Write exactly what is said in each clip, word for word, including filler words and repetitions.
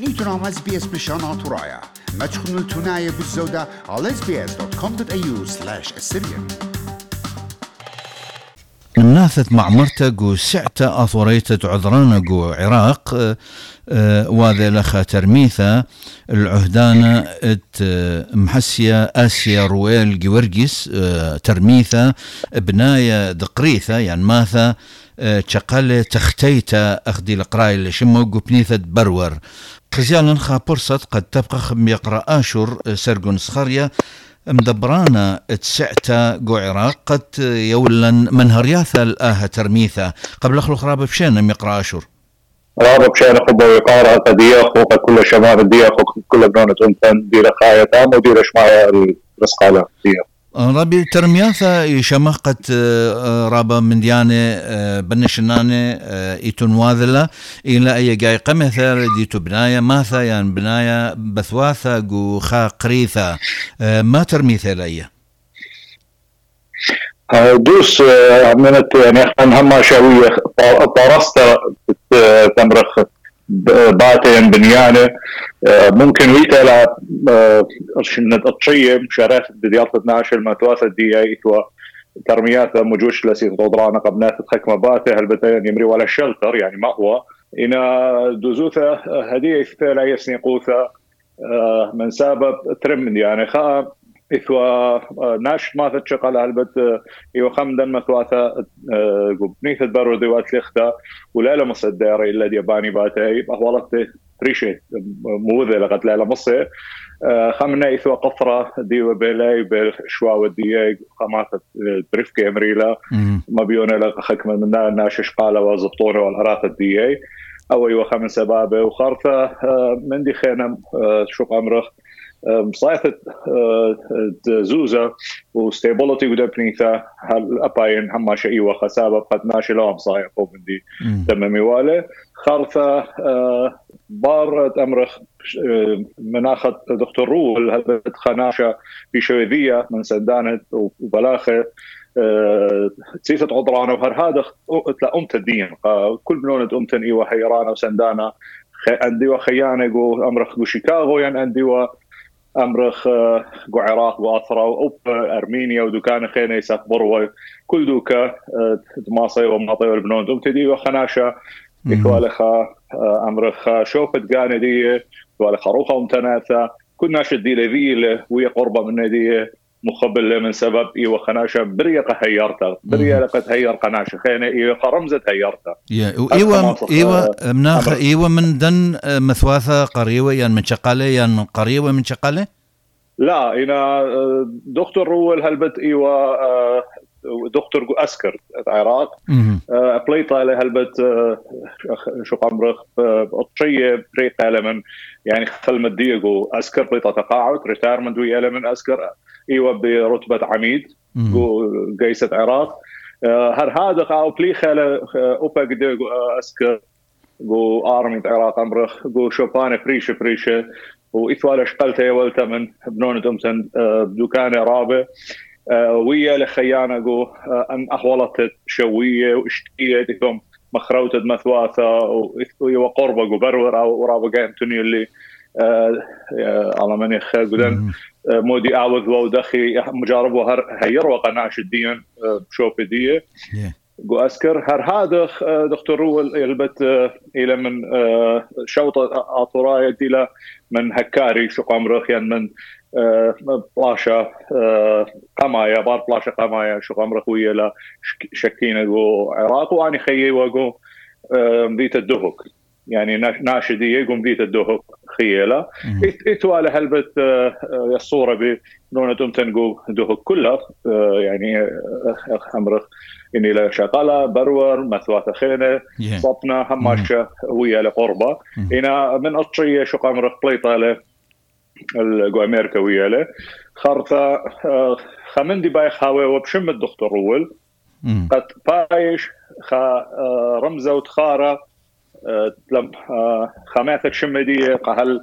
میتونم اس بي اس بشان ترايا ما تخنوا التناية بالزودة على اس بي اس دوت كوم دوت اي يو سلاش السريان ناثت معمرتا جو سعتا أثوريتا عذرانا جو عراق أه أه وذا لخا ترميثا العهدانة ات محسيا آسيا رويل جورجيس أه ترميثا بناية دقريثا يعني ماثا أه تشقال تختيتا أخدي القراي اللي شمو جو بنيثة برور خزيالا نخا برصت قد تبقى خم يقرأ آشور سرقون سخريا مدبرانا تسعتا جو عراق قد يولن منهرياثا الآها ترميثا قبل أخلق رابا بشينا مقرأ أشور رابا بشينا خبا ويقارها قديخ وقد كل شمال الديخ وقد كل بنونة أنتن دير خاية تام ودير شمايا الرسقالة ديخ رابي ترمياثا يشمقت رابا من ديانة بنشنانة يتنواذلة إلى أي جاي قمثا ديتو بناية ماثا يعني بناية بثواثا جو خا قريثا ما ترميثا لأيه دوس منت يعني هما شوية طرستا تمرخ باتين بنيانة ممكن ويتلا شنت أطشية مشارات بديات اثناشر المتواثة دي ايتوا ترميات موجوش لسي تضرانا قبنات تخكمة باته هالبتين يمري ولا شلتر يعني مأوى إنا دوزوثة هدية إثلا يسنقوثة من سبب ترمن يعني خا إثوا ناش ما تشقل هالبت يو خمدا مثواثة قبنيث البرو ديوات لختا ولا لا مصدر إلا دياباني باتي أهوالت تريشي موذي لغت لا مصي خمنا إثوا قفرة ديو بيلاي بالشوا ودياج خماتة بريفكي أمريلا ما بيونا لغا خكمة من ناش شقالة وزبطونة والأراثة دياي أو يو خمس سبابة وخارثة من دي خينا شو أمرخ مصايفة زوزة وستابيلتي ودبنيثا هالأباين هما شيء وخسابة قد ناشي لهم صايف وبندي تمامي والي خارثة بار أمرخ مناخة دكتور رول هلبت خناشة في شويذية من سندانة وبلاخة تسيسة عضرانة وهر هذا تلا أمت الدين كل بلونة أمتن إيوة حيرانة وسندانة عندي وخيانة جو أمرخ جو شيكاغو يعني عندي و أمرخ جو عراق وأثرا وأوب أرمينيا ودوكان خينة يساق بروي كل دوكا دماصي وماطي والبنون دوم تدي وخناشة إكوالخا أمرخ شوفت قانة دي إكوالخا روخة ومتناثة كل ناشة دي لذيلة وهي قربة من دي مخبل من سبب إيوة خناشة بريقة هيرتها بريقة هير قناشة خينة إيوة رمزة هيرتها إيوة إيوة مناخ إيوة من دن مثواثة قريوة يعني من شقالة يعني قريوة من شقالة لا إنا دكتور رول هلبت إيوة دكتور أسكر العراق أبليطة لهلبت شو قمرخ أطشية بريقة لمن يعني خل مديقو أسكر بليطة تقاعد ريتايرمنت ويا من أسكر ايوه برتبه عميد جو جيشه عراق هر هذا او بليخه اوبا قد اسكر جو ارمي عراق امرخ جو شوبانه فريشه فريشه واثوال اشقلته يولته من بنون امتن بدكان رابع ويا لخيانه جو ان احولت شويه واشتيه دكم مخروته مثواثه وقربه جو برور او رابع امتني اللي على من يخ قدام مودي أعوذ ودخي مجارب وهر هير وقناش الدين بشوف ديه جو أسكر هر هذا دكتور رول يلبت إلى من شوط أطراية إلى من هكاري شو قمرخ يعني من بلاشة قمايا بار بلاشة قمايا شو قمرخ ويا لا شكينا جو عراق وأنا خيي وجو مديت الدهك يعني ناشدية يقوم ديت الدهك خيالة إتوالى هلبت الصورة بنونة أمتنقو دهك كلها يعني أمرخ إني لا شغالة برور مثواثة خينة صبنا هماشة ويا لقربة إنا من أطشية شو أمرخ بليطة له الجو أمريكا ويا له خرطة خمندي باي خاوي وبشم الدكتور رول قد بايش خا رمزة وتخارة لم خماثك شمدية قهل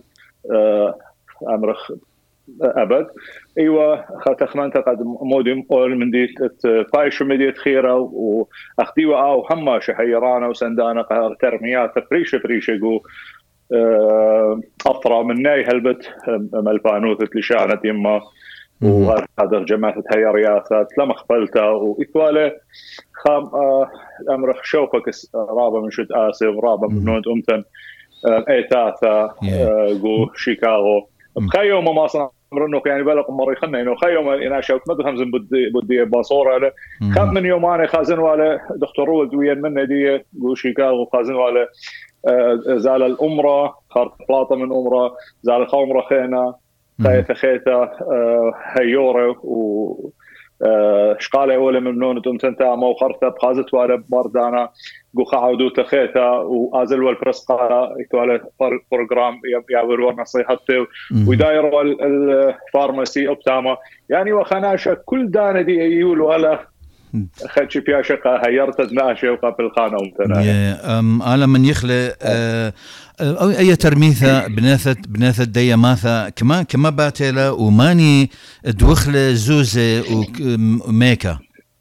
أمرخ أبد أيوة خاتخمانتا قد مودم قول من دي باي شمدية خيرة وأخديوة أو هما شحيرانا وسندانا قهر ترميات فريشة فريشة جو أطرى من ناي هلبت ملفانوثة لشانة يما وهذا جماعة هي رياثات لما خفلتها وإثوالة خام أمرخ شوفك رابا من شد آسف رابا من نود أمتن ايتاثا جو شيكاغو بخيو ما ماصنا امرنو يعني بالك مره خلنا انه خيو انا شوت مد همز بدي بدي باصوره على كم من يوم انا خازن ولا دكتور ولد ويا من دي جو شيكاغو خازن ولا زال الامره خارط بلاطه من امره زال الخمره خينا خيث خيثه هيوره و شقاله اولى ممنون تمتنتا مو خرطه بخازت ولا بردانا جو قعدوا تخيثا وازل والفرسقه يتوالى بروجرام يعبروا نصيحته ودايروا الفارماسي ابتاما يعني وخناشه كل دانه دي يقول ولا خدش فيها شقه هيرت دناشه وقبل الخانه ومتنا ام على من يخلى او اي ترميثه بناثه بناثه دي ماثا كما كما باتله وماني دوخله زوزه وميكا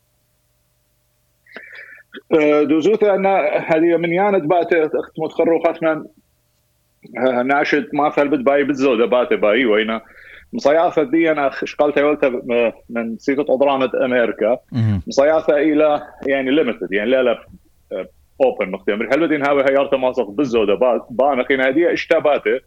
دوزوثة أن هذه من يانت بات متخرجات من ناشد ما ثلبت باي بالزودة بات باي وينا مصياثة دي أنا شقلتها قلتها من سيطة أضرانة أمريكا مصياثة إلى يعني ليميتد يعني لا لا أوبن مختمر هل بدين هاوي هيارته ماسق بالزودة بات بانا قينا هذه اشتباته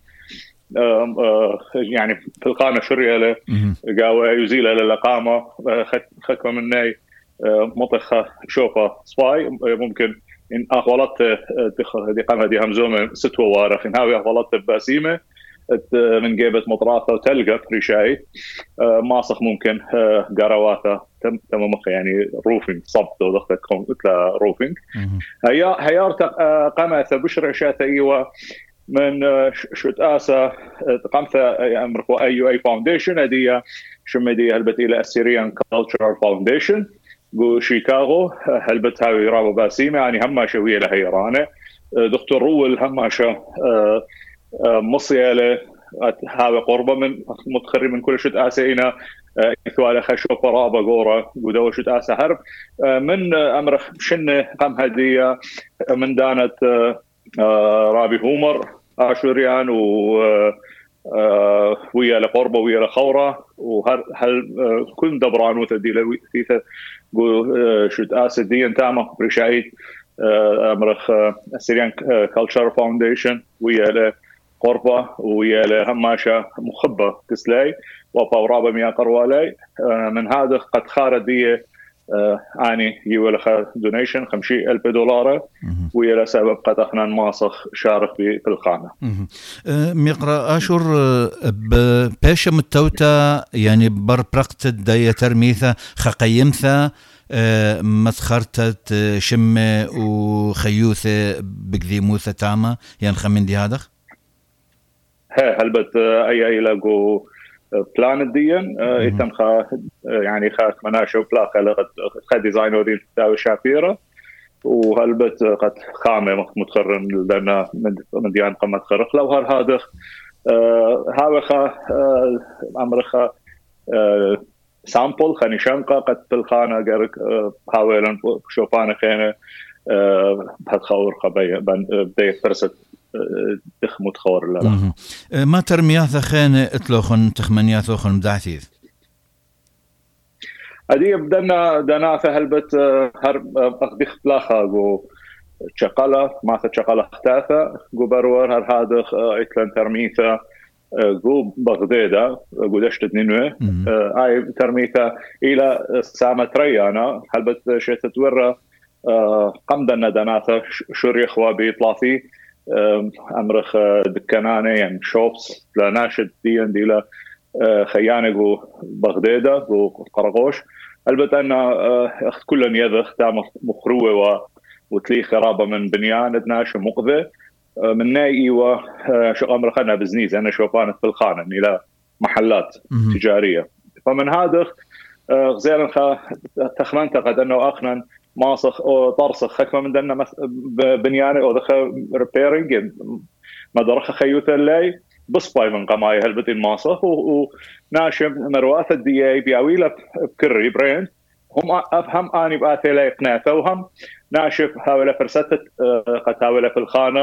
يعني في القانة شرية قاوة يزيل للقامة خكمة من ناي مطخة شوفة صفاي ممكن إن أغلطت هذه قام هذه همزومة ست ووارخ إن هاوي أغلطت باسيمة من جيبة مطراثة وتلقى ريشاي ماسخ ممكن قرواته تم تم يعني روفينج صبت وضغطت مثل روفينج هي هيارت قامت بشر شات أيوة من شت آسا قامت أمريكا أي أي فاونديشن هذه شمدي هلبت إلى السيريان كولتشرال فاونديشن جو شيكاغو هلبت هاوي رابو باسيمة يعني همها شوية لهيرانة دكتور رول همها شو مصيالة هاوي قربة من متخرج من كل شت آسينا إثوالة خشوة رابا قورة قدوة شت آسا هرب من أمر شن قام هدية من دانت رابي هومر آشوريان و ويا لقربة ويا لخورة وهل هل كل دبرانو تدي لويثة جو شد آسد دي انتامة بريشايد أمرخ السيريان كولتشر فاونديشن ويا لقربة ويا لهماشة مخبة كسلاي وباورابة مياه قروالي من هذا قد خارج دي اني يولخ دونيشن خمسين ألف دولار ويلا سبب قد احنا ماسخ شارك في الخانه ميقرا اشور بيش متوتا يعني بر برقت داية ترميثا خقيمثا مسخرتت شم وخيوثة بقذيموثة تاما يعني خمين دي هادخ ها هلبت اي اي لاقو بلان الدين يتم خا يعني خا مناشو بلا خلقت خا ديزاينر دي تاوي شافيره وهلبت قد خامه متخرن لنا من ديان قمت خرق لو هر هذا هاوي خا امرخا سامبل خاني شنقه قد بالخانه جرك هاويلن شوفانه خينه بهالخور خبيه بدي فرصه دخ متخور لا ما ترمياث خين اتلوخن تخمنياث وخن مدعثيث ادي بدنا دناث هلبت هر اخدخ بلاخا جو شقاله ما شقاله اختاثه جو برور هر هذا اتلن ترميثه جو بغداده جو دشت نينوى اي ترميثه الى سامه ريانا هلبت شتت ورا قمدنا دناثه شريخ وبيطلافي امرخ دكانانه يعني شوبس لناشد دي دي لا خيانه جو بغداده جو قرقوش البته ان اخت كلن يذخ تام مخروه وتلي خرابه من بنيان ادناش مقذه من ناي و شو امرخ انا بزنيز انا شوفانه في الخانه الى محلات تجاريه فمن هذا غزير تخمنت قد انه اخنا ماسخ او طرسخ خكمه من دنا بنيانه او دخ ريبيرنج ما درخ خيوث اللي بصباي من قماي هلبت الماسخ وناشم مرواث الدي اي بياويله بكري برين هم افهم اني باثي لا يقنعته وهم ناشف هاوله فرستت قد هاوله في الخانه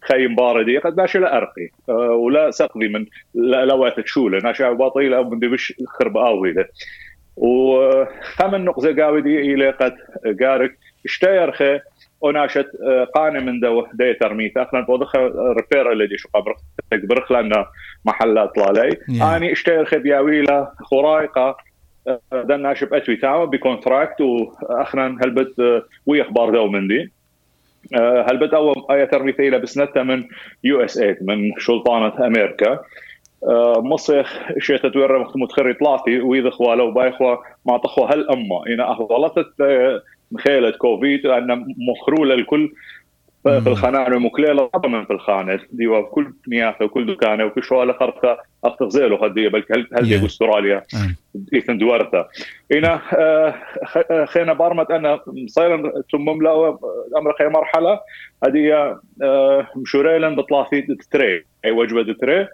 خيم باردي قد باش لا أرقي ولا سقضي من لوات تشولة ناشا باطيلة من دبش خرب آويلة وخمن نقطة قاودي إلى قد قارك اشتيرخه وناشت قانة من دو دي ترميث أخنا بوضخ ريبير اللي شو قبر تكبرخ لنا محلات لالي yeah. أني اشتيرخه بياويلة خرايقة دنا شب أتوي تاما بكونتراكت وأخنا هلبت ويخبار دو من دي هلبت أول آية ترميثيلة بسنتها من يو اس اي من سلطانة أمريكا مصيخ شيء تتورى متخري طلعتي وإذا خوالة وبايخوا ما تخوا هالأمة إنا أخوالتت مخيلة كوفيد أن مخرولة الكل في الخنان ومكليلة طبعا في الخانة دي وكل نياثة وكل دكانة وكل شوالة خرطة أختغزيله خدية بل هل هل دي أستراليا إيثن دوارتا هنا خينا بارمت أنا صايرا تمم له أمر خي مرحلة هذه مشوريلا بطلافي تري أي وجبة تري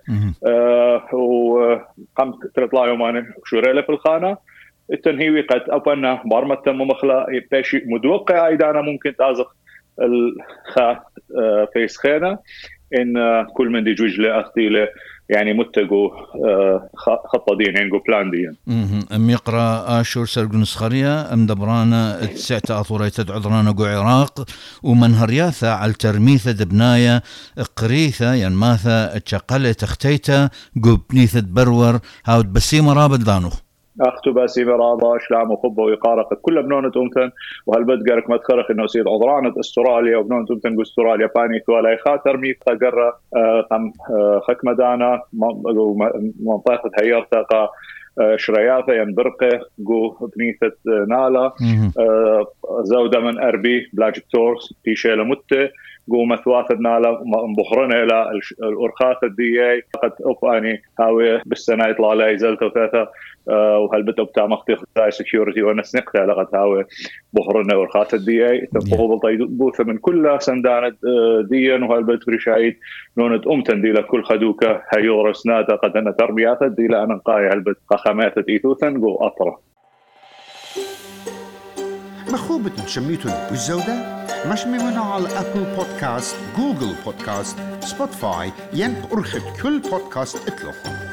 وقام تطلع يومان شوريلا في الخانة التنهيوي قد أبنا بارمت تم مخلا بشيء مدوقع أيضا ممكن تازق الخا فيس خينا إن كل من دي جوجلة أختيلة يعني متقو خطة دين ينقو بلان دين أم يقرأ آشور سرقن سخرية أم دبرانا تسعة أثوريت عذرانا قو عراق ومنهرياثة على ترميثة دبناية قريثة يعني ماثة تشقلة تختيتة قو بنيثة برور هاود بسيمة رابط دانو أختو باسي مرابا شلام وخبة ويقارق كل بنونة أمتن وهالبد قارك ما تخرق إنه سيد عذرانة استراليا وبنونة أمتن استراليا باني ثوالي خاطر ميثة قرة قم خك مدانا منطقة هيرتقى شرياثة ينبرقه قو بنيثة نالا زودة من أربي بلاجك تورس في شيلة متة قو مثواثة نالا مبخرنا إلى الأرخاثة الدي قد أفاني هاوي بالسنة يطلع لها يزلت وثلاثة وهالبتو بتاع مختي خطاي سكيورتي ونسنقتها لغت هاوي بخرنا أرخاثة الدي اي تنفوض بوثة من كل سندانة ديا وهالبت بريشايد نونة أمتن دي لكل خدوكة هيورس ناتا قد أنا تربياتا دي لأنا نقاي هالبت قخامات إيثوثا قو أطرة مخوبة تشميتون بالزودة مش ممنوع على أبل بودكاست جوجل بودكاست سبوتيفاي ين أرخد كل بودكاست اطلقهم